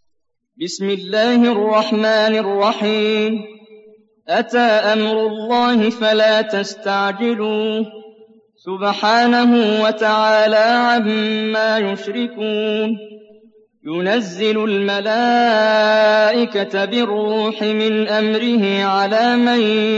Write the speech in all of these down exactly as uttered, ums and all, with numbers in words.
بسم الله الرحمن الرحيم أتى أمر الله فلا تستعجلوه سبحانه وتعالى عما يشركون ينزل الملائكة بالروح من أمره على من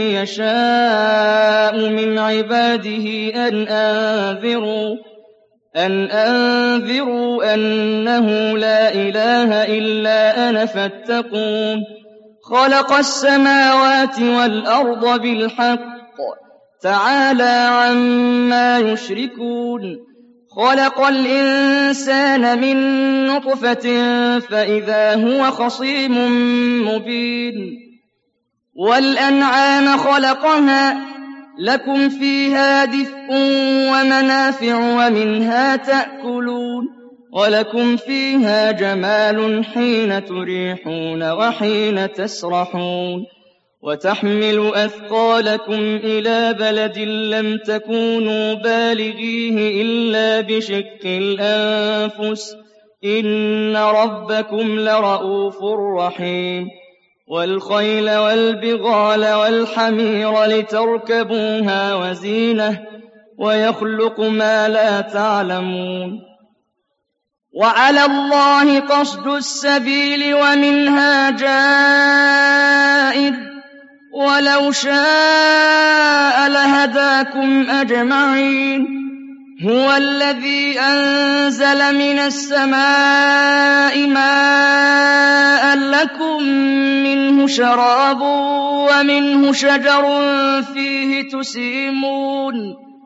يشاء من عباده أن أنذروا أن أنذروا أنه لا إله إلا أنا فاتقون خلق السماوات والأرض بالحق تعالى عما يشركون خلق الإنسان من نطفة فإذا هو خصيم مبين والأنعام خلقها لكم فيها دفء ومنافع ومنها تأكلون ولكم فيها جمال حين تريحون وحين تسرحون وتحمل أثقالكم إلى بلد لم تكونوا بالغيه إلا بشق الأنفس إن ربكم لرءوف رحيم والخيل والبغال والحمير لتركبوها وزينة ويخلق ما لا تعلمون وعلى الله قصد السبيل ومنها جائر ولو شاء لهداكم أجمعين هو الذي أنزل من السماء ماء لكم منه شراب ومنه شجر فيه تسيمون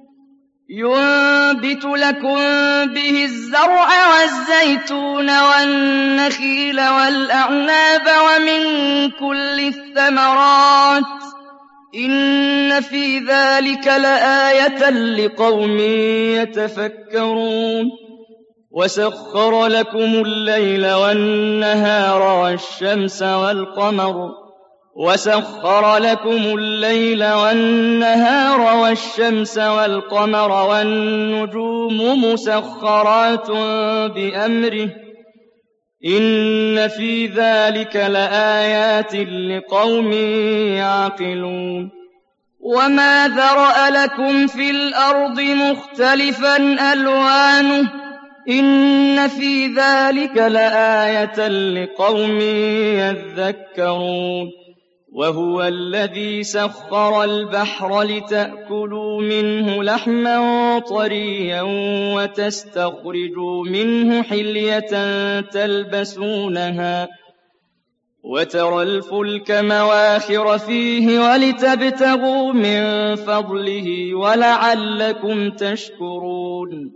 ينبت لكم به الزرع والزيتون والنخيل والأعناب ومن كل الثمرات إن في ذلك لآية لقوم يتفكرون وسخر لكم الليل والنهار والشمس والقمر وسخر لكم الليل والنهار والشمس والقمر والنجوم مسخرات بأمره إن في ذلك لآيات لقوم يعقلون وما ذرأ لكم في الأرض مختلفا ألوانه إن في ذلك لآية لقوم يذكرون وهو الذي سخر البحر لتأكلوا منه لحما طريا وتستخرجوا منه حلية تلبسونها وترى الفلك مواخر فيه ولتبتغوا من فضله ولعلكم تشكرون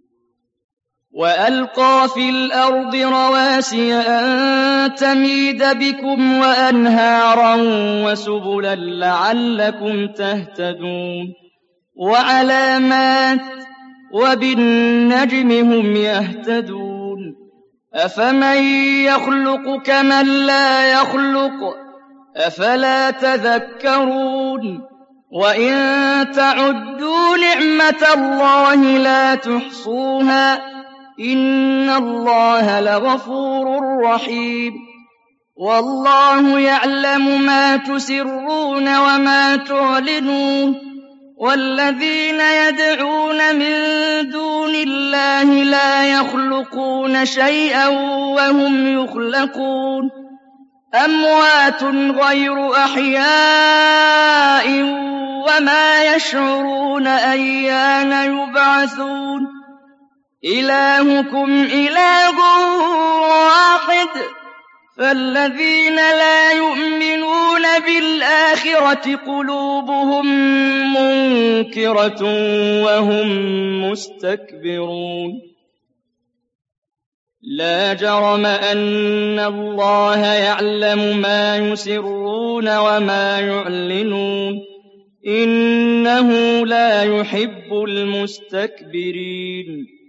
وألقى في الأرض رواسي أن تميد بكم وأنهارا وسبلا لعلكم تهتدون وعلامات وبالنجم هم يهتدون أفمن يخلق كمن لا يخلق أفلا تذكرون وإن تعدوا نعمة الله لا تحصوها إن الله لغفور رحيم والله يعلم ما تسرون وما تعلنون والذين يدعون من دون الله لا يخلقون شيئا وهم يخلقون أموات غير أحياء وما يشعرون أيان يبعثون إلهكم إله واحد فالذين لا يؤمنون بالآخرة قلوبهم منكرة وهم مستكبرون لا جرم أن الله يعلم ما يسرون وما يعلنون إنه لا يحب المستكبرين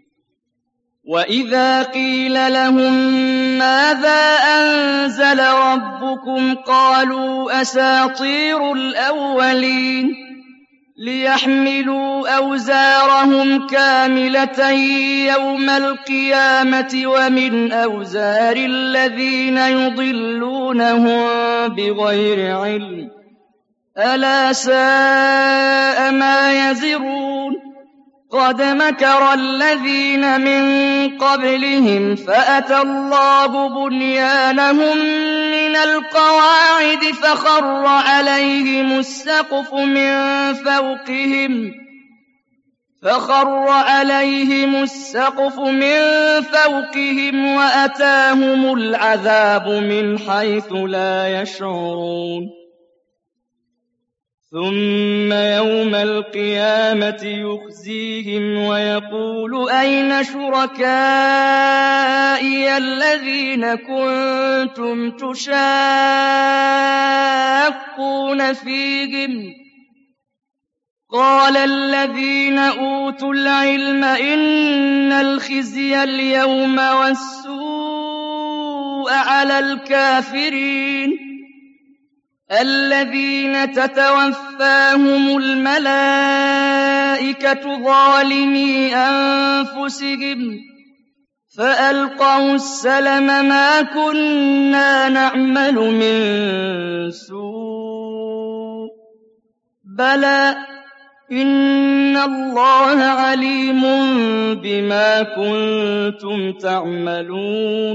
وإذا قيل لهم ماذا أنزل ربكم قالوا أساطير الأولين ليحملوا أوزارهم كاملة يوم القيامة ومن أوزار الذين يضلونهم بغير علم ألا ساء ما يزرون قد مكر الذين من قبلهم فأتى الله بنيانهم من القواعد فخر عليهم السقف من فوقهم فخر عليهم السقف من فوقهم وأتاهم العذاب من حيث لا يشعرون ثم يوم القيامة يخزيهم ويقول أين شركائي الذين كنتم تشاقون فيهم قال الذين أوتوا العلم إن الخزي اليوم والسوء على الكافرين الذين تتوفاهم الملائكة ظالمي أنفسهم فألقوا السلم ما كنا نعمل من سوء بلى إن الله عليم بما كنتم تعملون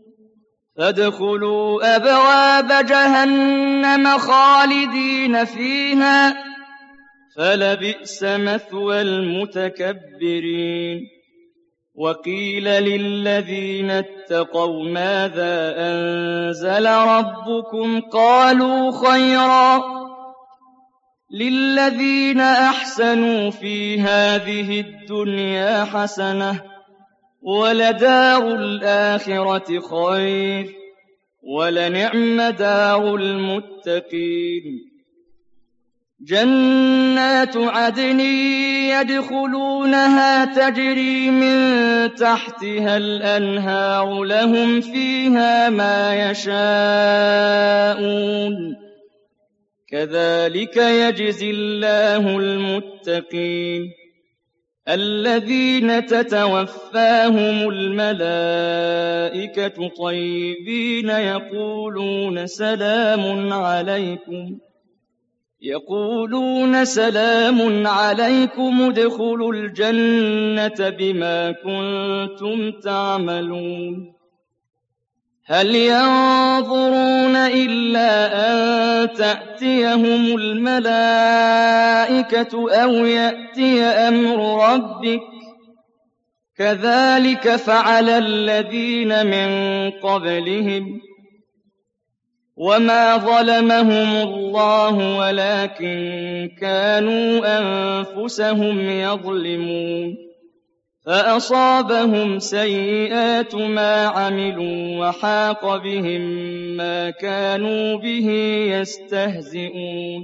فادخلوا أبواب جهنم خالدين فيها فلبئس مثوى المتكبرين وقيل للذين اتقوا ماذا أنزل ربكم قالوا خيرا للذين أحسنوا في هذه الدنيا حسنة ولدار الآخرة خير ولنعم دار المتقين جنات عدن يدخلونها تجري من تحتها الأنهار لهم فيها ما يشاءون كذلك يجزي الله المتقين الذين تتوفاهم الملائكة طيبين يقولون سلام عليكم يقولون سلام عليكم ادخلوا الجنة بما كنتم تعملون هل ينظرون إلا أن تأتيهم الملائكة أو يأتي أمر ربك كذلك فعل الذين من قبلهم وما ظلمهم الله ولكن كانوا أنفسهم يظلمون فأصابهم سيئات ما عملوا وحاق بهم ما كانوا به يستهزئون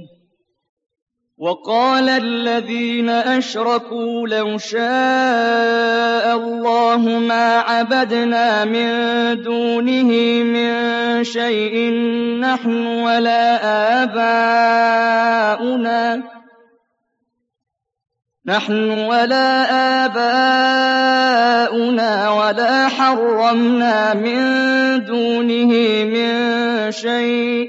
وقال الذين أشركوا لو شاء الله ما عبدنا من دونه من شيء نحن ولا آباؤنا نحن ولا آباؤنا ولا حرمنا من دونه من شيء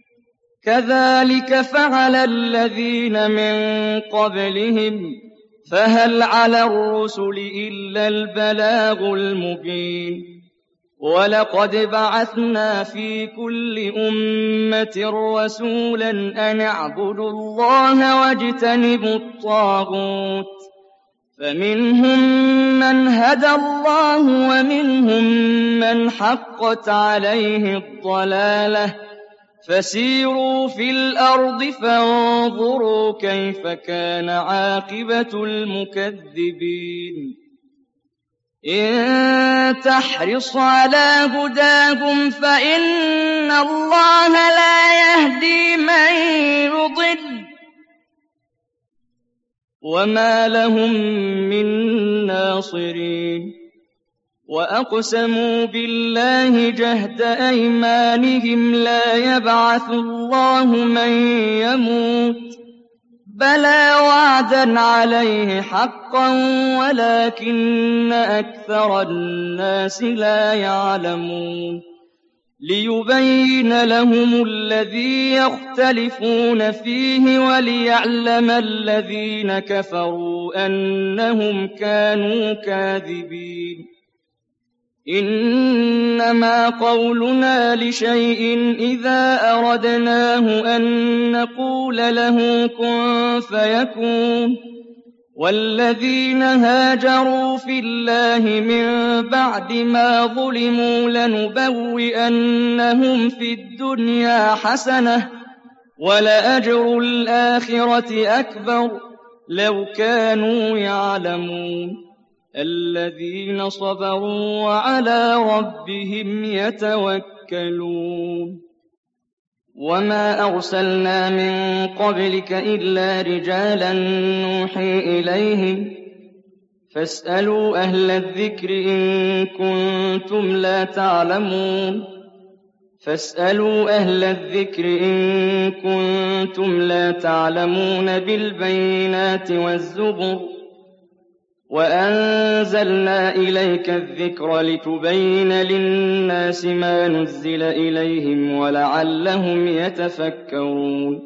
كذلك فعل الذين من قبلهم فهل على الرسل إلا البلاغ المبين ولقد بعثنا في كل أمة رسولا أن اعبدوا الله واجتنبوا الطاغوت فمنهم من هدى الله ومنهم من حقت عليه الضلالة فسيروا في الأرض فانظروا كيف كان عاقبة المكذبين إن تحرص على هداهم فإن الله لا يهدي من يضل وما لهم من ناصرين وأقسموا بالله جهد أيمانهم لا يبعث الله من يموت بَلَىٰ وَعْدًا عَلَيْهِ حَقًّا وَلَٰكِنَّ أَكْثَرَ النَّاسِ لَا يَعْلَمُونَ لِيُبَيِّنَ لَهُمُ الَّذِي يَخْتَلِفُونَ فِيهِ وَلِيَعْلَمَ الَّذِينَ كَفَرُوا أَنَّهُمْ كَانُوا كَاذِبِينَ إِنَّمَا قَوْلُنَا لِشَيْءٍ إِذَا أَرَدْنَاهُ أَن نَّقُولَ لَهُ كُن فَيَكُونُ وَالَّذِينَ هَاجَرُوا فِي اللَّهِ مِن بَعْدِ مَا ظُلِمُوا لَنُبَوِّئَنَّهُمْ فِي الدُّنْيَا حَسَنَةً ۖ وَلَأَجْرُ الْآخِرَةِ أَكْبَرُ ۚ لَوْ كَانُوا يَعْلَمُونَ الَّذِينَ صَبَرُوا وَعَلَىٰ رَبِّهِمْ يَتَوَكَّلُونَ وَمَا أَرْسَلْنَا مِن قَبْلِكَ إِلَّا رِجَالًا نُّوحِي إِلَيْهِمْ فَاسْأَلُوا أَهْلَ الذِّكْرِ إِن كُنتُمْ لَا تَعْلَمُونَ فَاسْأَلُوا أَهْلَ الذِّكْرِ إِن كُنتُمْ لَا تَعْلَمُونَ بِالْبَيِّنَاتِ وَالزُّبُرِ وَأَنزَلْنَا إِلَيْكَ الذِّكْرَ لِتُبَيِّنَ لِلنَّاسِ مَا نُزِّلَ إِلَيْهِمْ وَلَعَلَّهُمْ يَتَفَكَّرُونَ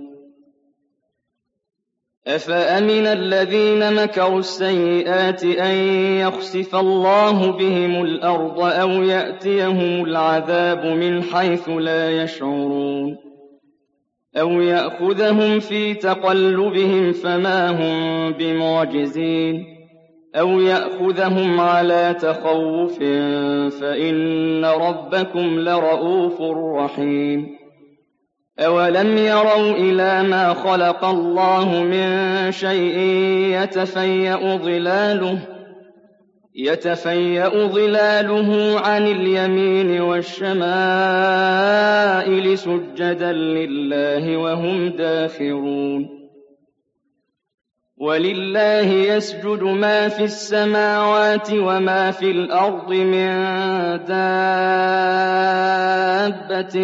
أَفَأَمِنَ الَّذِينَ مَكَرُوا السَّيِّئَاتِ أَن يَخْسِفَ اللَّهُ بِهِمُ الْأَرْضَ أَوْ يَأْتِيَهُمُ الْعَذَابُ مِنْ حَيْثُ لَا يَشْعُرُونَ أَوْ يَأْخُذَهُمْ فِي تَقَلُّبِهِمْ فَمَا هُم بِمُعْجِزِينَ أَوْ يَأْخُذَهُمْ عَلَىٰ تَخَوُّفٍ فَإِنَّ رَبَّكُمْ لَرَءُوفٌ رَّحِيمٌ أَوَلَمْ يَرَوْا إِلَىٰ مَا خَلَقَ اللَّهُ مِن شَيْءٍ يَتَفَيَّأُ ظِلَالُهُ يَتَفَيَّأُ ظِلَالُهُ عَنِ الْيَمِينِ وَالشَّمَائِلِ سُجَّدًا لِّلَّهِ وَهُمْ دَاخِرُونَ وَلِلَّهِ يَسْجُدُ مَا فِي السَّمَاوَاتِ وَمَا فِي الْأَرْضِ مِن دَابَّةٍ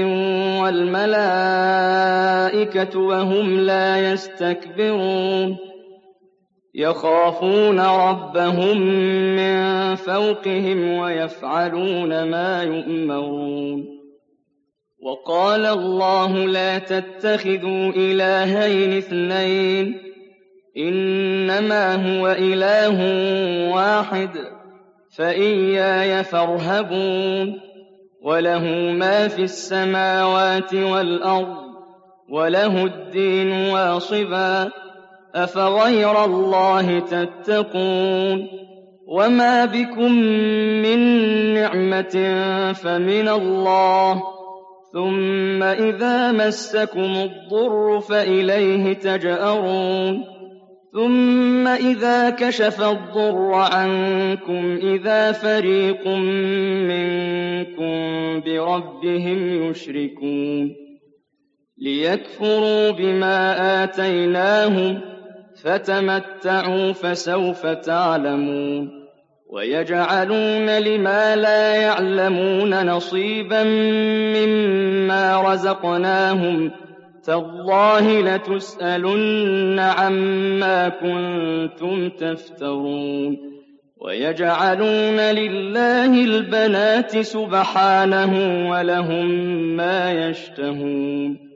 وَالْمَلَائِكَةُ وَهُمْ لَا يَسْتَكْبِرُونَ يَخَافُونَ رَبَّهُم مِّن فَوْقِهِمْ وَيَفْعَلُونَ مَا يُؤْمَرُونَ وَقَالَ اللَّهُ لَا تَتَّخِذُوا إِلَٰهَيْنِ اثْنَيْنِ إِنَّمَا هُوَ إِلَٰهٌ وَاحِدٌ فَإِيَّايَ فَارْهَبُونِ وَلَهُ مَا فِي السَّمَاوَاتِ وَالْأَرْضِ وَلَهُ الدِّينُ وَاصِبًا أَفَغَيْرَ اللَّهِ تَتَّقُونَ وَمَا بِكُم مِّن نِّعْمَةٍ فَمِنَ اللَّهِ ثُمَّ إِذَا مَسَّكُمُ الضُّرُّ فَإِلَيْهِ تَجْأَرُونَ ثُمَّ إِذَا كَشَفَ الضُّرَّ عَنكُمْ إِذَا فَرِيقٌ مِّنكُم بِرَبِّهِمْ يُشْرِكُونَ لِيَكْفُرُوا بِمَا آتَيْنَاهُمْ فَتَمَتَّعُوا فَسَوْفَ تَعْلَمُونَ وَيَجْعَلُونَ لِمَا لَا يَعْلَمُونَ نَصِيبًا مِّمَّا رَزَقْنَاهُمْ تَاللَّهِ لَتُسْأَلُنَّ عَمَّا كُنتُمْ تَفْتَرُونَ وَيَجْعَلُونَ لِلَّهِ الْبَنَاتِ سُبْحَانَهُ وَلَهُم مَّا يَشْتَهُونَ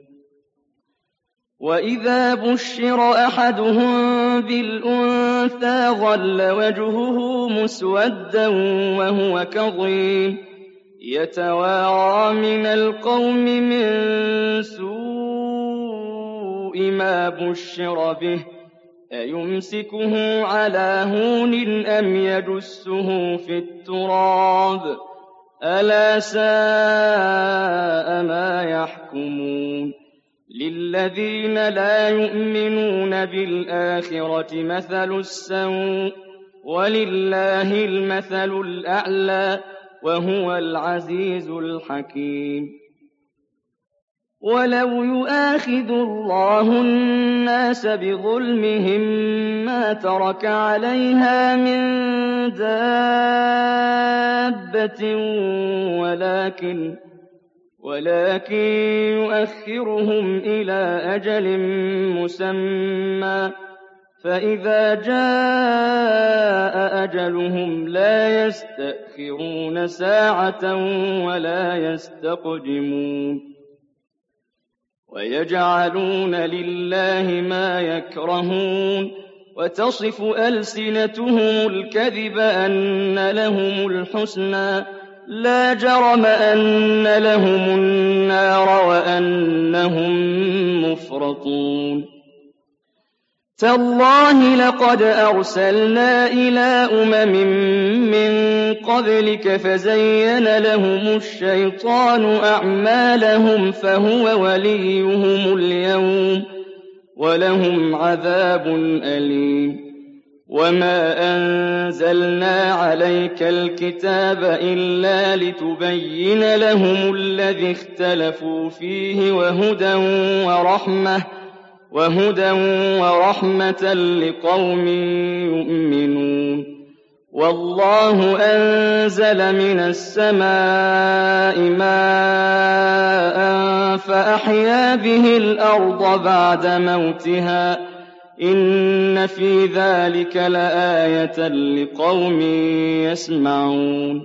وَإِذَا بُشِّرَ أَحَدُهُم بِالْأُنثَىٰ ظَلَّ وَجْهُهُ مُسْوَدًّا وَهُوَ كَظِيمٌ يَتَوَارَىٰ مِنَ الْقَوْمِ مِن سُوءِ مَا بُشِّرَ بِهِ أَيُمْسِكُهُ عَلَىٰ هُونٍ أَمْ يَدُسُّهُ فِي التُّرَابِ أَلَا سَاءَ مَا يَحْكُمُونَ لِلَّذِينَ لَا يُؤْمِنُونَ بِالْآخِرَةِ مَثَلُ السَّوْءِ ۖ وَلِلَّهِ الْمَثَلُ الْأَعْلَىٰ ۚ وَهُوَ الْعَزِيزُ الْحَكِيمُ وَلَوْ يُؤَاخِذُ اللَّهُ النَّاسَ بِظُلْمِهِم مَّا تَرَكَ عَلَيْهَا مِن دَابَّةٍ وَلَٰكِن ولكن يؤخرهم إلى أجل مسمى فإذا جاء أجلهم لا يستأخرون ساعة ولا يستقدمون ويجعلون لله ما يكرهون وتصف ألسنتهم الكذب أن لهم الحسنى لا جرم أن لهم النار وأنهم مفرطون تالله لقد أرسلنا إلى أمم من قبلك فزين لهم الشيطان أعمالهم فهو وليهم اليوم ولهم عذاب أليم وما أنزلنا عليك الكتاب إلا لتبين لهم الذي اختلفوا فيه وهدى ورحمة وهدى ورحمة لقوم يؤمنون والله أنزل من السماء ماء فأحيا به الأرض بعد موتها إن في ذلك لآية لقوم يسمعون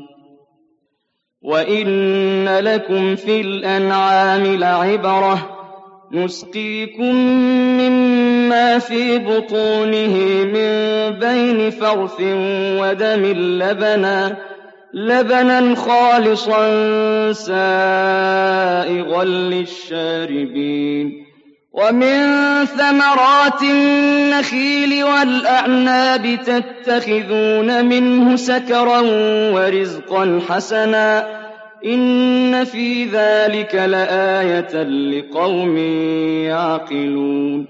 وإن لكم في الأنعام لعبرة نسقيكم مما في بطونه من بين فرث ودم لبنا لبنا خالصا سائغا للشاربين ومن ثمرات النخيل والأعناب تتخذون منه سكرا ورزقا حسنا إن في ذلك لآية لقوم يعقلون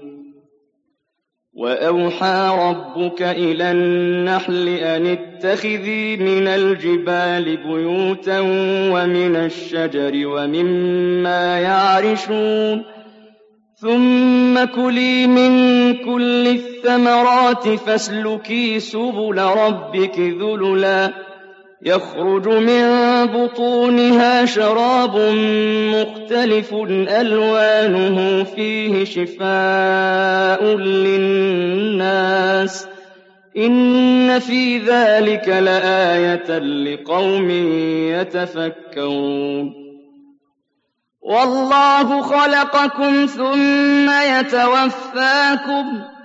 وأوحى ربك إلى النحل أن اتخذي من الجبال بيوتا ومن الشجر ومما يعرشون ثم كلي من كل الثمرات فاسلكي سبل ربك ذللا يخرج من بطونها شراب مختلف ألوانه فيه شفاء للناس إن في ذلك لآية لقوم يتفكرون والله خلقكم ثم يتوفاكم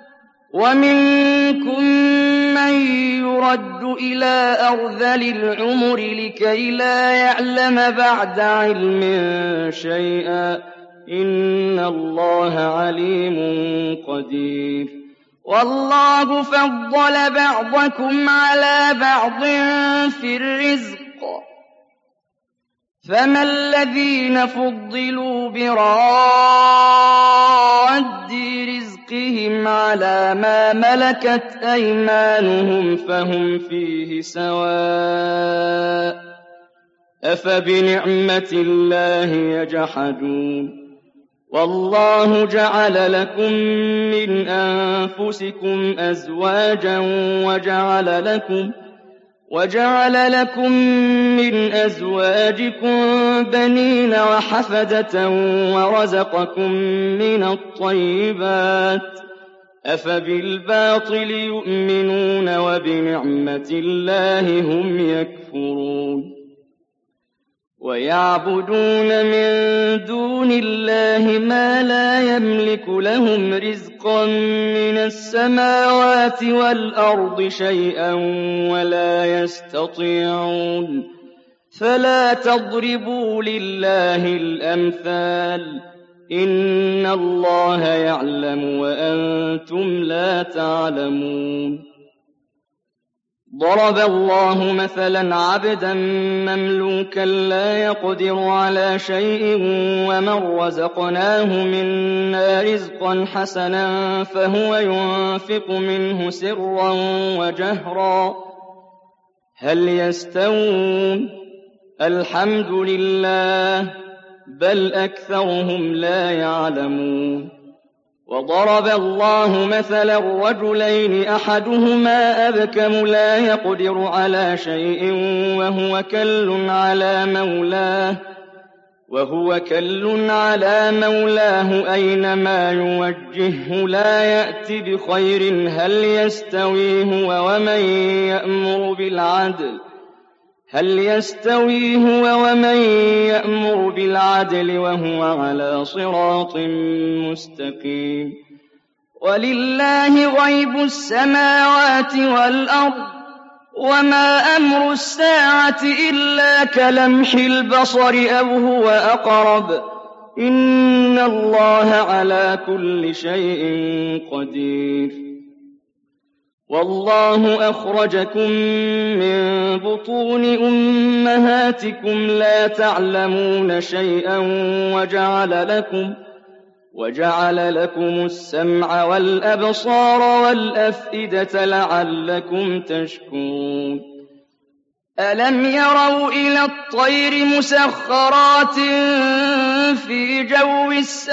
ومنكم من يرد إلى أرذل العمر لكي لا يعلم بعد علم شيئا إن الله عليم قدير والله فضل بعضكم على بعض في الرزق فما الذين فضلوا براد رزقهم على ما ملكت أيمانهم فهم فيه سواء أفبنعمة الله يجحدون والله جعل لكم من أنفسكم أزواجا وجعل لكم وجعل لكم من أزواجكم بنين وحفدة ورزقكم من الطيبات أفبالباطل يؤمنون وبنعمة الله هم يكفرون ويعبدون من دون الله ما لا يملك لهم رزقا من السماوات والأرض شيئا ولا يستطيعون فلا تضربوا لله الأمثال إن الله يعلم وأنتم لا تعلمون ضرب الله مثلا عبدا مملوكا لا يقدر على شيء ومن رزقناه منا رزقا حسنا فهو ينفق منه سرا وجهرا هل يستوون الحمد لله بل أكثرهم لا يعلمون وضرب الله مثلا رجلين أحدهما أبكم لا يقدر على شيء وهو كل على مولاه وهو كل على مولاه أينما يوجهه لا يأت بخير هل يستوي هو ومن يأمر بالعدل هل يستوي هو ومن يأمر بالعدل وهو على صراط مستقيم ولله غيب السماوات والأرض وما أمر الساعة إلا كلمح البصر أو هو أقرب إن الله على كل شيء قدير والله أخرجكم من بطون أمهاتكم لا تعلمون شيئا وجعل لكم وجعل لكم السمع والأبصار والأفئدة لعلكم تشكرون ألم يروا إلى الطير مسخرات في جو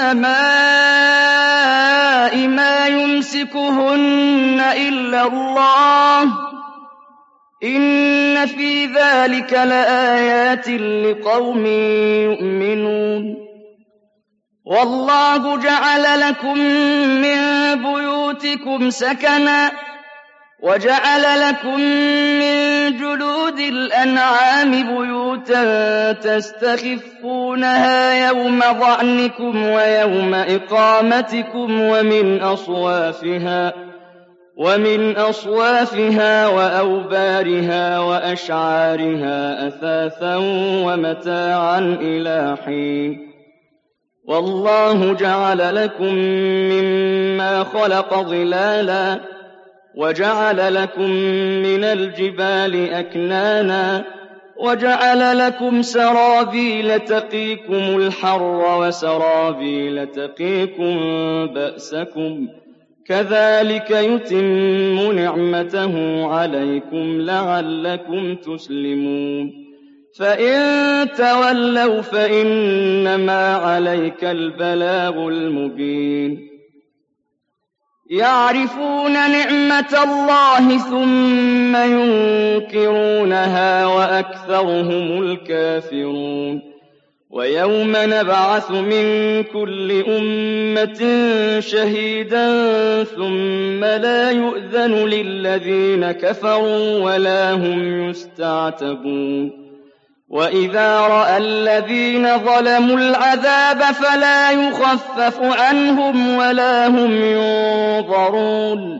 السماء ما يمسكهن إلا الله إن في ذلك لآيات لقوم يؤمنون والله جعل لكم من بيوتكم سكنا وجعل لكم من جلود الأنعام بيوتا تستخفونها يوم ظعنكم ويوم إقامتكم ومن أصوافها ومن أصوافها وأوبارها وأشعارها أثاثا ومتاعا إلى حين والله جعل لكم مما خلق ظلالا وجعل لكم من الجبال أكنانا وجعل لكم سرابيل تقيكم الحر وسرابيل تقيكم بأسكم كذلك يتم نعمته عليكم لعلكم تسلمون فإن تولوا فإنما عليك البلاغ المبين يعرفون نعمة الله ثم ينكرونها وأكثرهم الكافرون ويوم نبعث من كل أمة شهيدا ثم لا يؤذن للذين كفروا ولا هم يستعتبون وإذا رأى الذين ظلموا العذاب فلا يخفف عنهم ولا هم ينظرون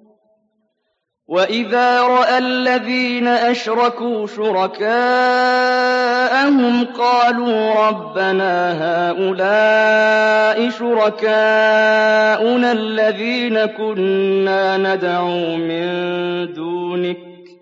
وإذا رأى الذين أشركوا شركاءهم قالوا ربنا هؤلاء شركاؤنا الذين كنا ندعو من دونك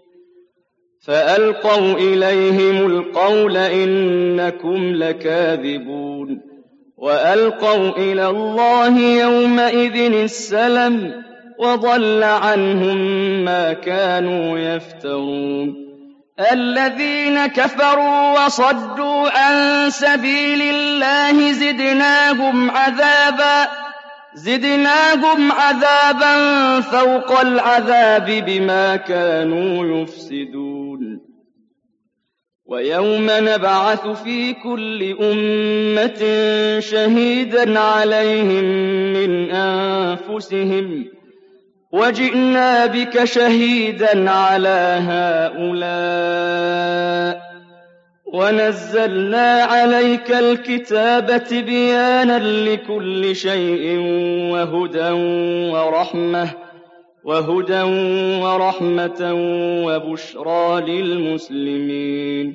فألقوا إليهم القول إنكم لكاذبون وألقوا إلى الله يومئذ السلم وضل عنهم ما كانوا يفترون الذين كفروا وصدوا عن سبيل الله زدناهم عذابا زدناهم عذابا فوق العذاب بما كانوا يفسدون ويوم نبعث في كل أمة شهيدا عليهم من أنفسهم وجئنا بك شهيدا على هؤلاء ونزلنا عليك الكتاب تبيانا لكل شيء وهدى ورحمة وهدى ورحمة وبشرى للمسلمين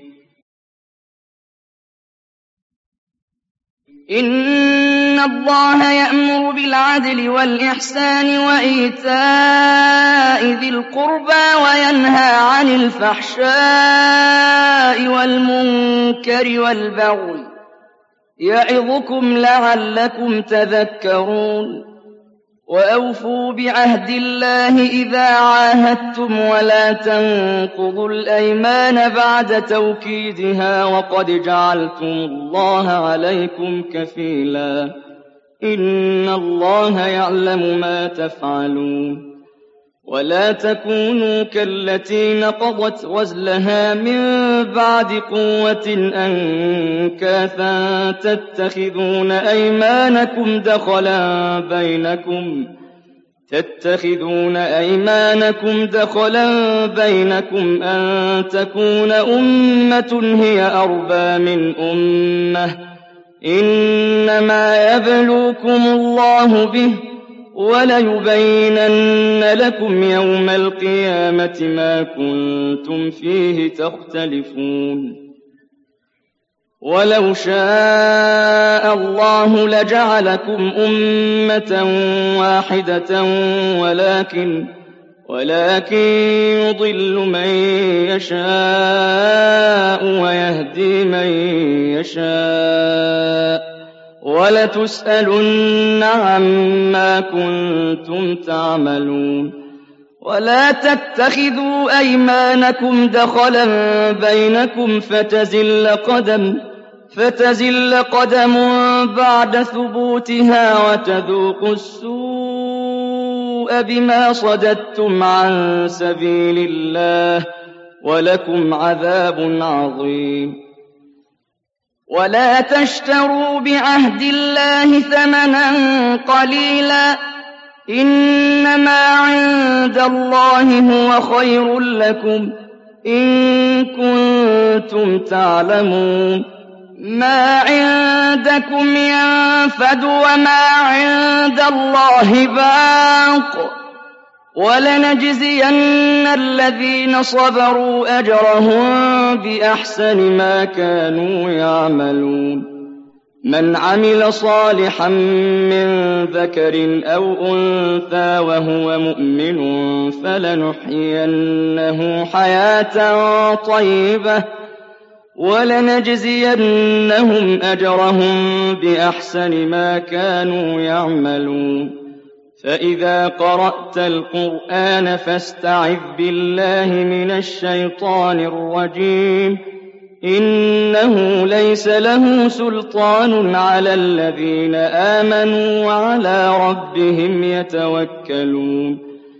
إن الله يأمر بالعدل والإحسان وإيتاء ذي القربى وينهى عن الفحشاء والمنكر والبغي يعظكم لعلكم تذكرون وأوفوا بعهد الله إذا عاهدتم ولا تنقضوا الأيمان بعد توكيدها وقد جعلتم الله عليكم كفيلا إن الله يعلم ما تفعلون ولا تكونوا كالتي نقضت غزلها من بعد قوة أنكاثا تتخذون أيمانكم دخلا بينكم تتخذون أيمانكم دخلا بينكم أن تكون أمة هي أربى من أمة إنما يبلوكم الله به وليبينن لكم يوم القيامة ما كنتم فيه تختلفون ولو شاء الله لجعلكم أمة واحدة ولكن ولكن يضل من يشاء ويهدي من يشاء ولتسألن عما كنتم تعملون ولا تتخذوا أيمانكم دخلا بينكم فتزل قدم فتزل قدم بعد ثبوتها وتذوقوا السوء بما صددتم عن سبيل الله ولكم عذاب عظيم ولا تشتروا بعهد الله ثمنا قليلا إنما عند الله هو خير لكم إن كنتم تعلمون ما عندكم ينفد وما عند الله باق ولنجزين الذين صبروا أجرهم بأحسن ما كانوا يعملون من عمل صالحا من ذكر أو أنثى وهو مؤمن فلنحيينه حياة طيبة ولنجزينهم أجرهم بأحسن ما كانوا يعملون فإذا قرأت القرآن فاستعذ بالله من الشيطان الرجيم إنه ليس له سلطان على الذين آمنوا وعلى ربهم يتوكلون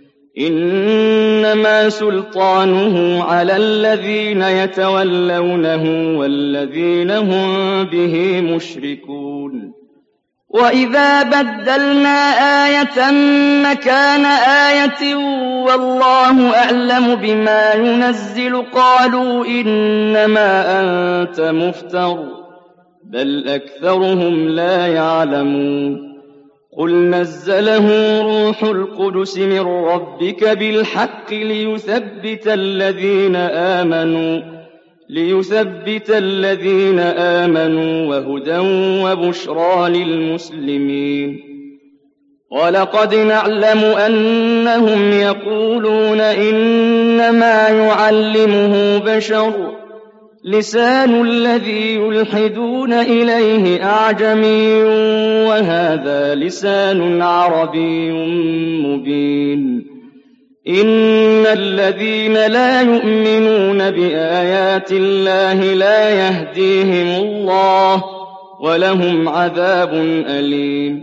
إنما سلطانه على الذين يتولونه والذين هم به مشركون وإذا بدلنا آية مكان آية والله أعلم بما ينزل قالوا إنما أنت مفتر بل أكثرهم لا يعلمون قل نزله روح القدس من ربك بالحق ليثبت الذين آمنوا ليثبت الذين آمنوا وهدى وبشرى للمسلمين ولقد نعلم أنهم يقولون إنما يعلمه بشر لسان الذي يلحدون إليه أعجمي وهذا لسان عربي مبين إن الذين لا يؤمنون بآيات الله لا يهديهم الله ولهم عذاب أليم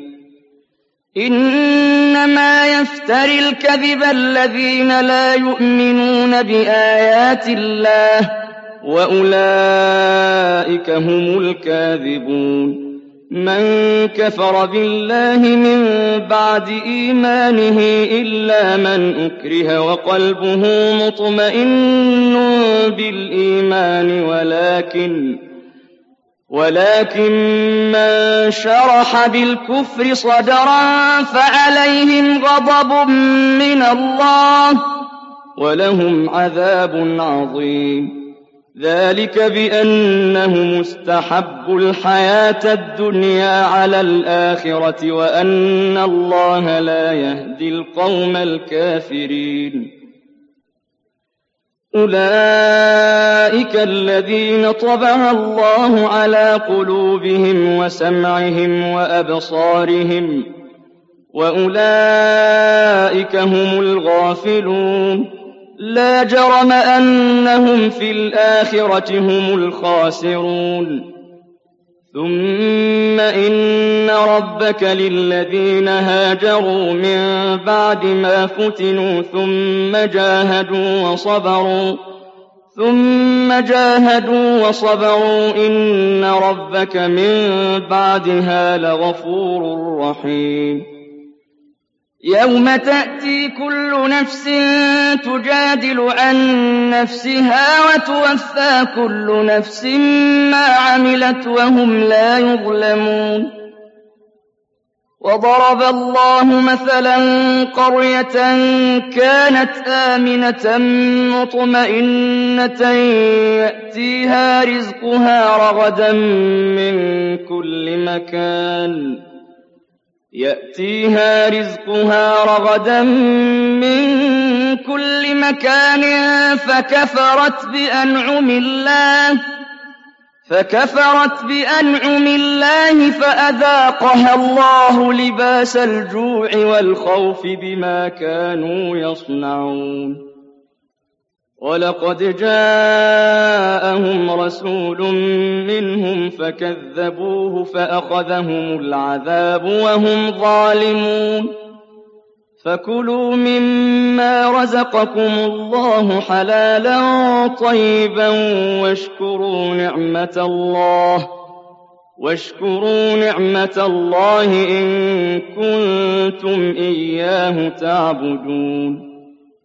إنما يفتري الكذب الذين لا يؤمنون بآيات الله وأولئك هم الكاذبون من كفر بالله من بعد إيمانه إلا من أكره وقلبه مطمئن بالإيمان ولكن ولكن من شرح بالكفر صدرا فعليهم غضب من الله ولهم عذاب عظيم ذلك بأنهم استحبوا الحياة الدنيا على الآخرة وأن الله لا يهدي القوم الكافرين أولئك الذين طبع الله على قلوبهم وسمعهم وأبصارهم وأولئك هم الغافلون لا جرم أنهم في الآخرة هم الخاسرون ثم إن ربك للذين هاجروا من بعد ما فتنوا ثم جاهدوا وصبروا ثم جاهدوا وصبروا إن ربك من بعدها لغفور رحيم يوم تأتي كل نفس تجادل عن نفسها وتوفى كل نفس ما عملت وهم لا يظلمون وضرب الله مثلا قرية كانت آمنة مطمئنة يأتيها رزقها رغدا من كل مكان يأتيها رزقها رغدا من كل مكان فكفرت بأنعم الله فكفرت بأنعم الله فأذاقها الله لباس الجوع والخوف بما كانوا يصنعون ولقد جاءهم رسول منهم فكذبوه فأخذهم العذاب وهم ظالمون فكلوا مما رزقكم الله حلالا طيبا واشكروا نعمة الله واشكروا نعمة الله إن كنتم إياه تعبدون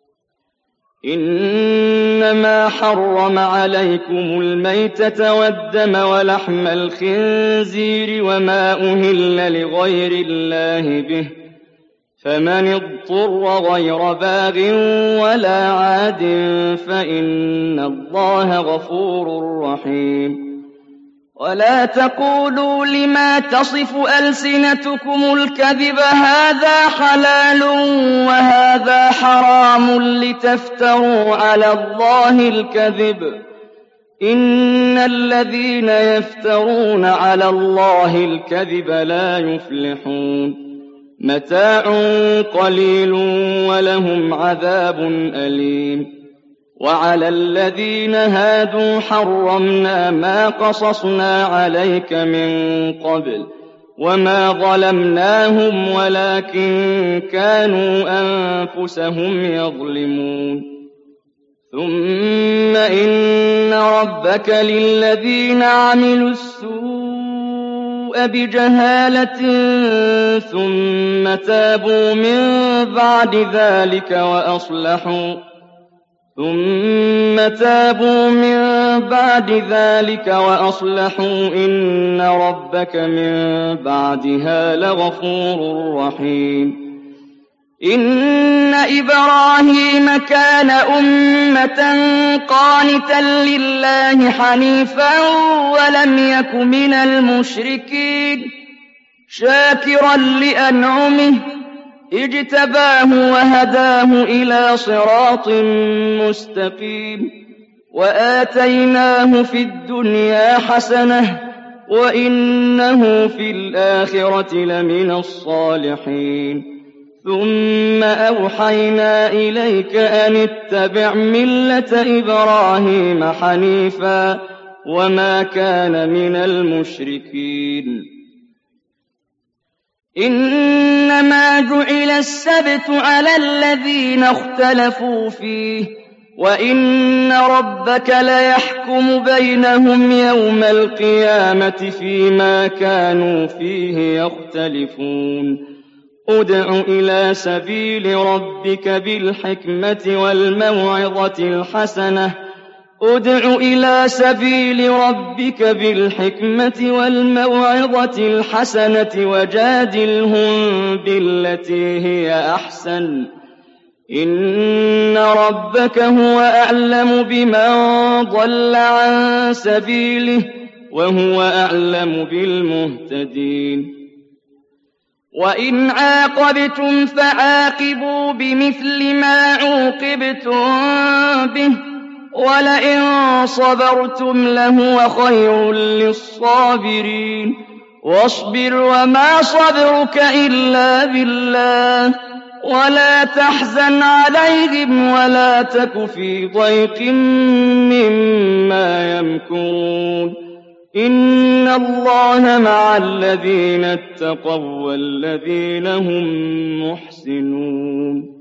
إنما حرم عليكم الميتة والدم ولحم الخنزير وما أهل لغير الله به فمن اضطر غير باغ ولا عاد فإن الله غفور رحيم ولا تقولوا لما تصف ألسنتكم الكذب هذا حلال وهذا حرام لتفتروا على الله الكذب إن الذين يفترون على الله الكذب لا يفلحون متاع قليل ولهم عذاب أليم وعلى الذين هادوا حرمنا ما قصصنا عليك من قبل وما ظلمناهم ولكن كانوا أنفسهم يظلمون ثم إن ربك للذين عملوا السوء بجهالة ثم تابوا من بعد ذلك وأصلحوا ثم تابوا من بعد ذلك وأصلحوا إن ربك من بعدها لغفور رحيم إن إبراهيم كان أمة قانتا لله حنيفا ولم يك من المشركين شاكرا لأنعمه اجتباه وهداه إلى صراط مستقيم وآتيناه في الدنيا حسنة وإنه في الآخرة لمن الصالحين ثم أوحينا إليك أن اتبع ملة إبراهيم حنيفا وما كان من المشركين إنما جعل السبت على الذين اختلفوا فيه وإن ربك ليحكم بينهم يوم القيامة فيما كانوا فيه يختلفون ادع إلى سبيل ربك بالحكمة والموعظة الحسنة ادع إلى سبيل ربك بالحكمة والموعظة الحسنة وجادلهم بالتي هي أحسن إن ربك هو أعلم بمن ضل عن سبيله وهو أعلم بالمهتدين وإن عاقبتم فعاقبوا بمثل ما عوقبتم به ولئن صبرتم لهو خير للصابرين واصبر وما صبرك إلا بالله ولا تحزن عليهم ولا تك في ضيق مما يمكرون إِنَّ اللَّهَ مَعَ الَّذِينَ اتَّقَوا وَّالَّذِينَ هُم مُّحْسِنُونَ